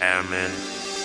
Airman.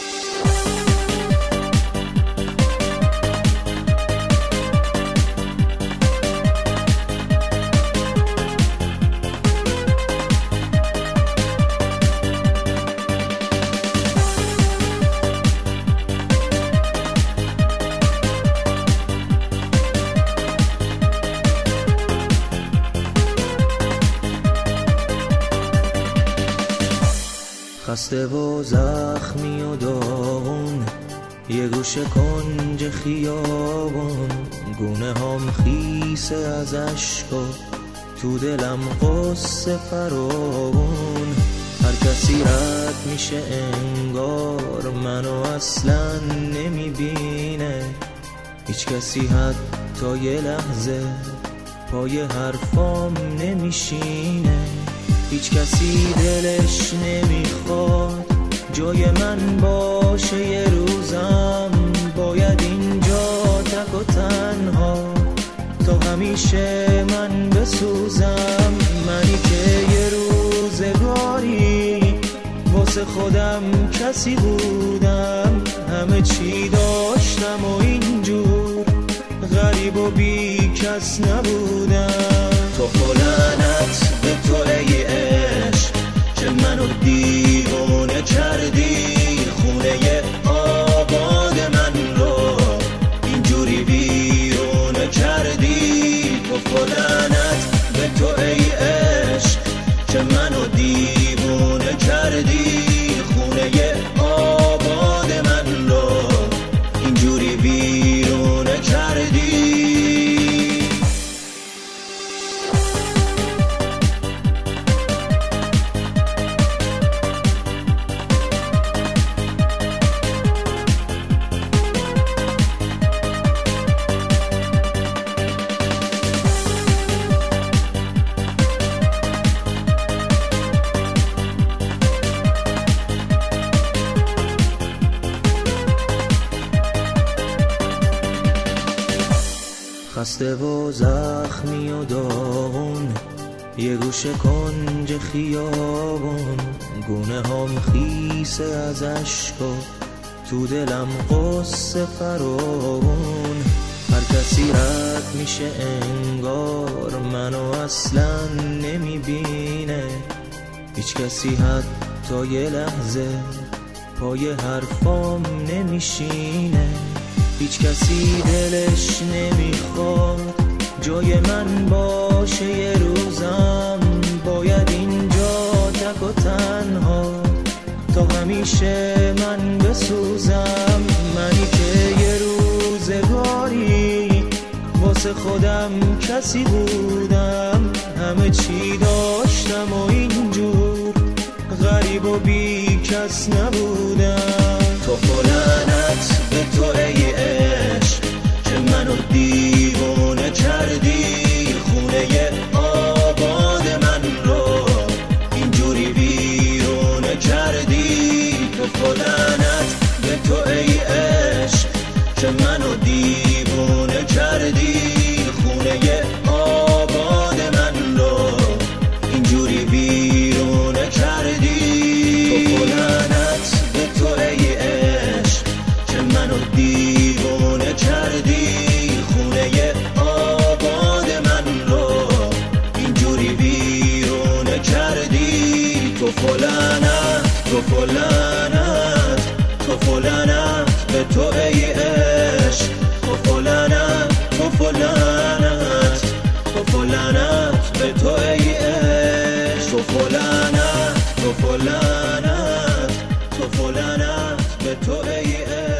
خسته و زخمی و داغون، یه گوشه کنج خیابون، گونه هم خیسه از عشق و تو دلم قصه فراوون. هر کسی رد میشه انگار منو اصلا نمیبینه، هیچ کسی حتی یه لحظه پای حرفام نمیشینه. هیچ کسی دلش نمیخواد جای من باشه، یه روزم باید اینجا تک و تنها تا همیشه من بسوزم. منی که یه روزگاری واسه خودم کسی بودم، همه چی داشتم و اینجور غریب و بی کس نبودم. تو خلنت به تو ای عشق که منو دیوونه کردی، خونه آباد من رو اینجوری ویرونه کردی. تو خلنت به تو ای عشق که منو دیوونه کردی، خونه آباد من رو اینجوری ویرونه کردی. خسته و زخمی و داغون، یه گوشه کنج خیابون، گونه هم خیسه از عشق و تو دلم قصه فراوون. هر کسی رد میشه انگار منو اصلا نمیبینه، هیچ کسی حتی یه لحظه پای حرفام نمیشینه. هیچ کسی دلش نمیخواد جای من باشه، یه روزم باید اینجا تک و تنها تا همیشه من بسوزم. منی که یه روزگاری واسه خودم کسی بودم، همه چی داشتم و اینجور غریب و بی کس نبودم. تو خلنت به تو ای عشق که منو دیوونه کردی، خونه آباد من رو اینجوری ویرونه کردی. تو خلنت به تو ای عشق که منو دیوونه کردی، خونه آباد من رو اینجوری ویرونه کردی. تو خلنت به تو ای عشق که منو دیوونه کردی، خونه آباد من رو اینجوری ویرونه کردی. تو خلنت، تو خلنت، تو خلنت به تو ای عشق. تو خلنت، تو خلنت، تو خلنت به تو ای عشق. تو خلنت، تو خلنت، تو خلنت به تو ای عشق.